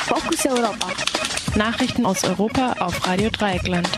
Fokus Europa. Nachrichten aus Europa auf Radio Dreieckland.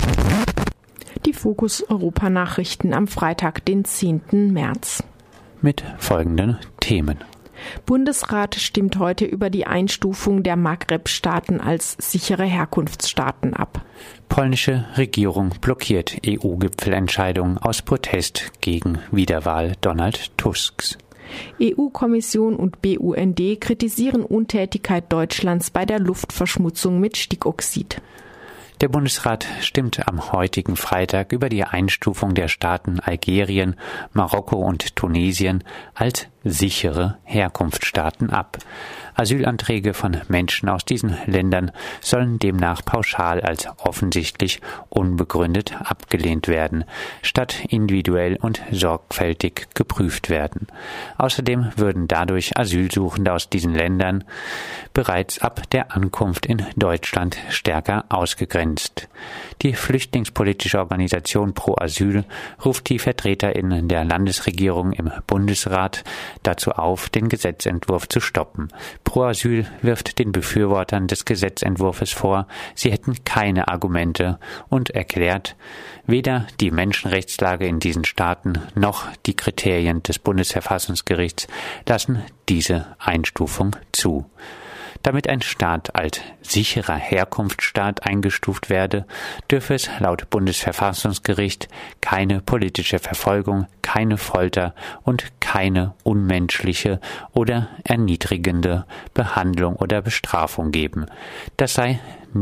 Die Fokus Europa Nachrichten am Freitag, den 10. März. Mit folgenden Themen. Bundesrat stimmt heute über die Einstufung der Maghreb-Staaten als sichere Herkunftsstaaten ab. Polnische Regierung blockiert EU-Gipfelentscheidung aus Protest gegen Wiederwahl Donald Tusks. EU-Kommission und BUND kritisieren Untätigkeit Deutschlands bei der Luftverschmutzung mit Stickoxid. Der Bundesrat stimmt am heutigen Freitag über die Einstufung der Staaten Algerien, Marokko und Tunesien als sichere Herkunftsstaaten ab. Asylanträge von Menschen aus diesen Ländern sollen demnach pauschal als offensichtlich unbegründet abgelehnt werden, statt individuell und sorgfältig geprüft werden. Außerdem würden dadurch Asylsuchende aus diesen Ländern bereits ab der Ankunft in Deutschland stärker ausgegrenzt. Die flüchtlingspolitische Organisation Pro Asyl ruft die VertreterInnen der Landesregierung im Bundesrat dazu auf, den Gesetzentwurf zu stoppen. Pro Asyl wirft den Befürwortern des Gesetzentwurfs vor, sie hätten keine Argumente und erklärt, weder die Menschenrechtslage in diesen Staaten noch die Kriterien des Bundesverfassungsgerichts lassen diese Einstufung zu. Damit ein Staat als sicherer Herkunftsstaat eingestuft werde, dürfe es laut Bundesverfassungsgericht keine politische Verfolgung, keine Folter und keine unmenschliche oder erniedrigende Behandlung oder Bestrafung geben. Das sei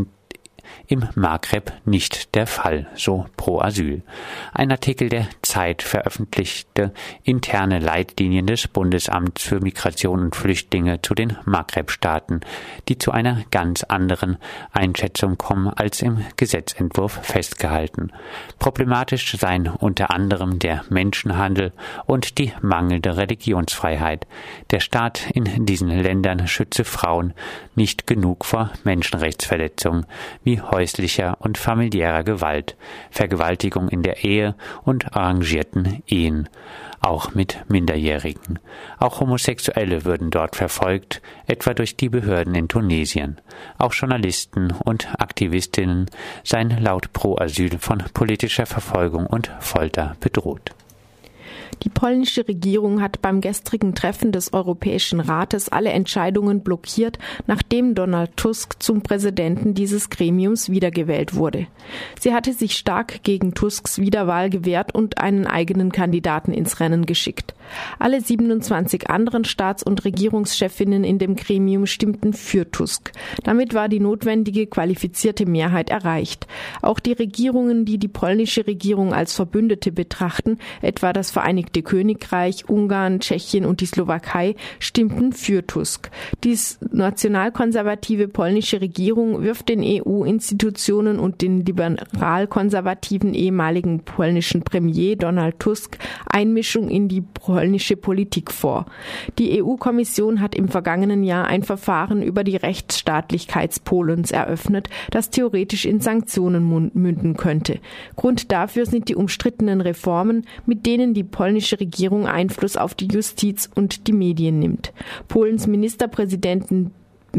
im Maghreb nicht der Fall, so Pro Asyl. Ein Artikel der Zeit veröffentlichte interne Leitlinien des Bundesamts für Migration und Flüchtlinge zu den Maghreb-Staaten, die zu einer ganz anderen Einschätzung kommen als im Gesetzentwurf festgehalten. Problematisch seien unter anderem der Menschenhandel und die mangelnde Religionsfreiheit. Der Staat in diesen Ländern schütze Frauen nicht genug vor Menschenrechtsverletzungen wie häuslicher und familiärer Gewalt, Vergewaltigung in der Ehe und arrangierten Ehen, auch mit Minderjährigen. Auch Homosexuelle würden dort verfolgt, etwa durch die Behörden in Tunesien. Auch Journalisten und Aktivistinnen seien laut Pro Asyl von politischer Verfolgung und Folter bedroht. Die polnische Regierung hat beim gestrigen Treffen des Europäischen Rates alle Entscheidungen blockiert, nachdem Donald Tusk zum Präsidenten dieses Gremiums wiedergewählt wurde. Sie hatte sich stark gegen Tusks Wiederwahl gewehrt und einen eigenen Kandidaten ins Rennen geschickt. Alle 27 anderen Staats- und Regierungschefinnen in dem Gremium stimmten für Tusk. Damit war die notwendige qualifizierte Mehrheit erreicht. Auch die Regierungen, die die polnische Regierung als Verbündete betrachten, etwa das Vereinigte Königreich, Ungarn, Tschechien und die Slowakei, stimmten für Tusk. Die nationalkonservative polnische Regierung wirft den EU-Institutionen und den liberal-konservativen ehemaligen polnischen Premier Donald Tusk Einmischung in die polnische Politik vor. Die EU-Kommission hat im vergangenen Jahr ein Verfahren über die Rechtsstaatlichkeit Polens eröffnet, das theoretisch in Sanktionen münden könnte. Grund dafür sind die umstrittenen Reformen, mit denen die polnische Regierung Einfluss auf die Justiz und die Medien nimmt. Polens Ministerpräsidentin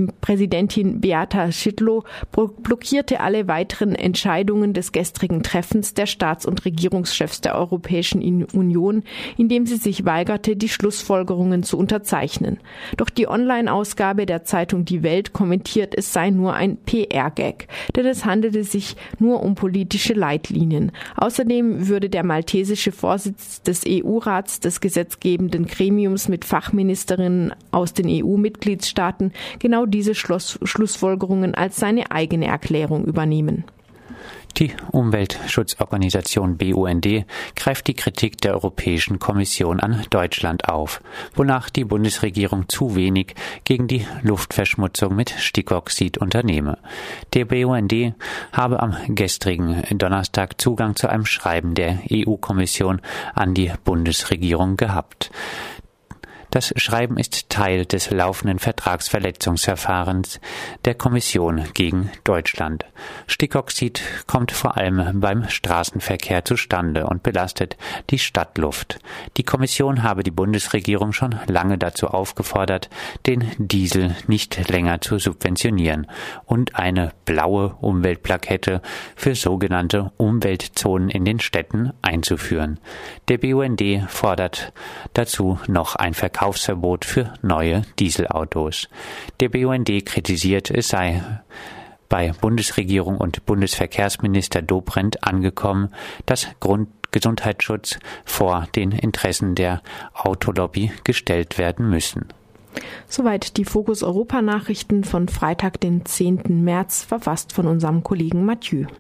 Beata Szydło blockierte alle weiteren Entscheidungen des gestrigen Treffens der Staats- und Regierungschefs der Europäischen Union, indem sie sich weigerte, die Schlussfolgerungen zu unterzeichnen. Doch die Online-Ausgabe der Zeitung Die Welt kommentiert, es sei nur ein PR-Gag, denn es handelte sich nur um politische Leitlinien. Außerdem würde der maltesische Vorsitz des EU-Rats, des gesetzgebenden Gremiums mit Fachministerinnen aus den EU-Mitgliedstaaten, genau diese Schlussfolgerungen als seine eigene Erklärung übernehmen. Die Umweltschutzorganisation BUND greift die Kritik der Europäischen Kommission an Deutschland auf, wonach die Bundesregierung zu wenig gegen die Luftverschmutzung mit Stickoxid unternehme. Der BUND habe am gestrigen Donnerstag Zugang zu einem Schreiben der EU-Kommission an die Bundesregierung gehabt. Das Schreiben ist Teil des laufenden Vertragsverletzungsverfahrens der Kommission gegen Deutschland. Stickoxid kommt vor allem beim Straßenverkehr zustande und belastet die Stadtluft. Die Kommission habe die Bundesregierung schon lange dazu aufgefordert, den Diesel nicht länger zu subventionieren und eine blaue Umweltplakette für sogenannte Umweltzonen in den Städten einzuführen. Der BUND fordert dazu noch ein Verkaufsverbot für neue Dieselautos. Der BUND kritisiert, es sei bei Bundesregierung und Bundesverkehrsminister Dobrindt angekommen, dass Gesundheitsschutz vor den Interessen der Autolobby gestellt werden müssen. Soweit die Fokus Europa Nachrichten von Freitag, den 10. März, verfasst von unserem Kollegen Mathieu.